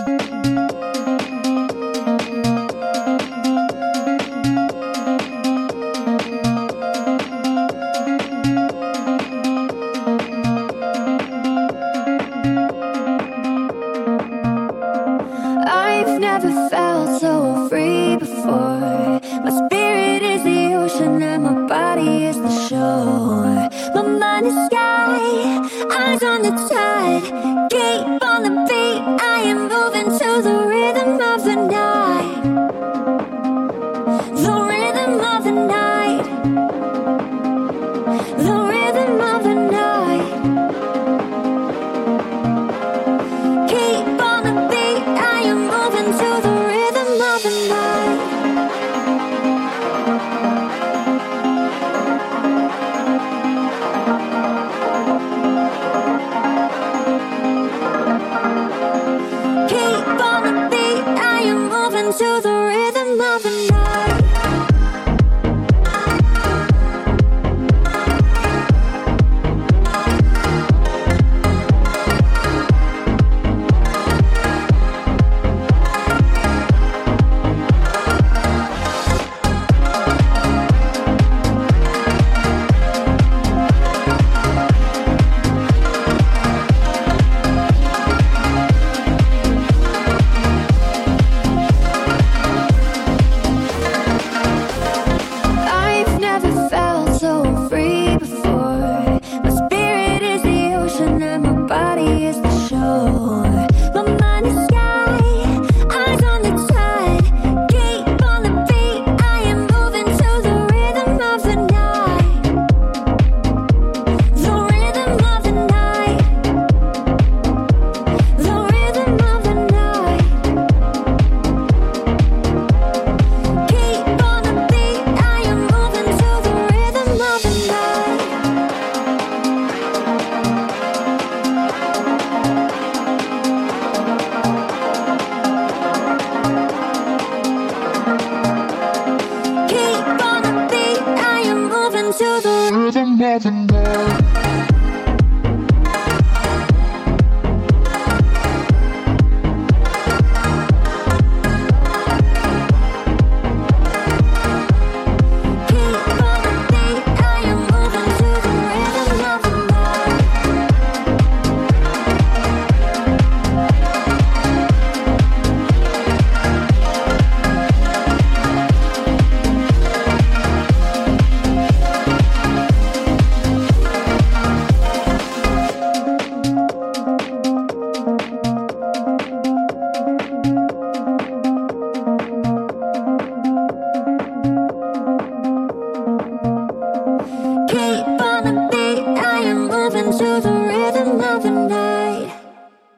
I've never felt so free before. My spirit is the ocean and my body is the shore. My mind is sky, eyes on the tide. Keep on the beat, I am moving to the rhythm of the night. The rhythm of the night. The rhythm of the night. Keep on the beat, I am moving to the rhythm of the night. Keep on the beat, I am moving to the rhythm of the night. I've never felt so free before. My spirit is the ocean and my body is the shore. My mind is sky, eyes on the tide. Keep on the beat, I am moving to the rhythm of the night. The rhythm of the night. The rhythm of the night. Keep on the beat, I am moving to the rhythm of the night. Keep on the beat, I am moving to the rhythm of the night. Keep on the beat, I am moving to the rhythm of the night. Keep on the beat, I am moving to the rhythm of the night.